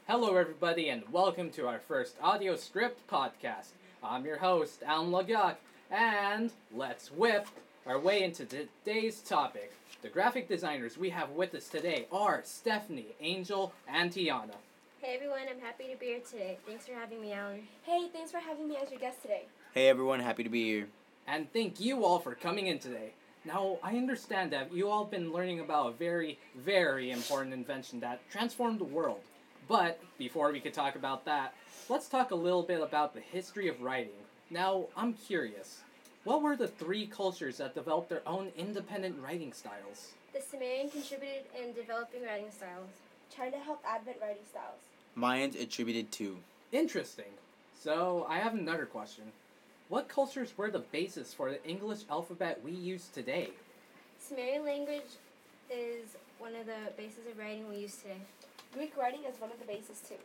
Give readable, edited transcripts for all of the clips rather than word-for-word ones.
Hello, everybody, and welcome to our first audio script podcast. I'm your host, Alan Lagak, and let's whip our way into today's topic. The graphic designers we have with us today are Stephanie, Angel, and Tiana. Hey everyone, I'm happy to be here today. Thanks for having me, Alan. Hey, thanks for having me as your guest today. Hey everyone, happy to be here. And thank you all for coming in today. Now, I understand that you all been learning about a very, very important invention that transformed the world. But before we could talk about that, let's talk a little bit about the history of writing. Now, I'm curious. What were the three cultures that developed their own independent writing styles? The Sumerian contributed in developing writing styles. China helped advent writing styles. Mayans attributed to. Interesting. So, I have another question. What cultures were the basis for the English alphabet we use today? Sumerian language is one of the bases of writing we use today. Greek writing is one of the bases too.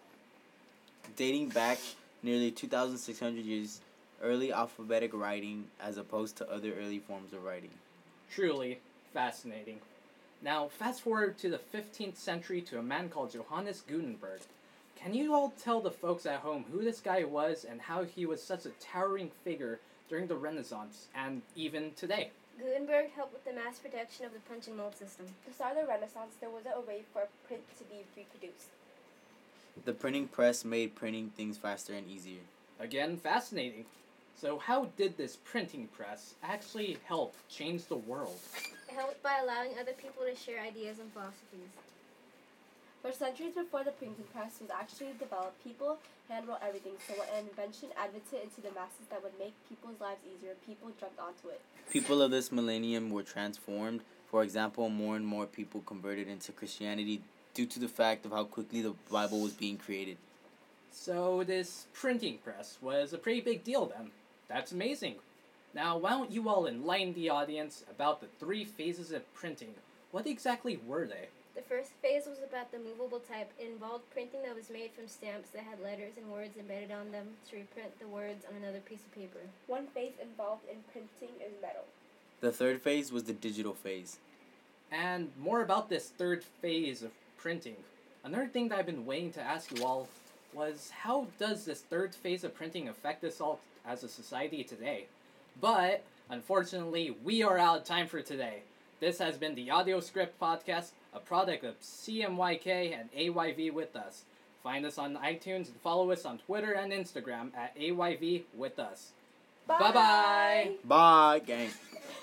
Dating back nearly 2,600 years, early alphabetic writing as opposed to other early forms of writing. Truly fascinating. Now, fast forward to the 15th century to a man called Johannes Gutenberg. Can you all tell the folks at home who this guy was and how he was such a towering figure during the Renaissance and even today? Gutenberg helped with the mass production of the punch and mold system. To start the Renaissance, there wasn't a way for print to be reproduced. The printing press made printing things faster and easier. Again, fascinating. So how did this printing press actually help change the world? It helped by allowing other people to share ideas and philosophies. For centuries before the printing press was actually developed, people handwrote everything, so when an invention advocated into the masses that would make people's lives easier, people jumped onto it. People of this millennium were transformed. For example, more and more people converted into Christianity due to the fact of how quickly the Bible was being created. So this printing press was a pretty big deal then. That's amazing. Now, why don't you all enlighten the audience about the three phases of printing? What exactly were they? The first phase was about the movable type. It involved printing that was made from stamps that had letters and words embedded on them to reprint the words on another piece of paper. One phase involved in printing in metal. The third phase was the digital phase. And more about this third phase of printing. Another thing that I've been waiting to ask you all was how does this third phase of printing affect us all as a society today? But, unfortunately, we are out of time for today. This has been the Audio Script Podcast, a product of CMYK and AYV With Us. Find us on iTunes and follow us on Twitter and Instagram at AYV With Us. Bye. Bye-bye! Bye, gang.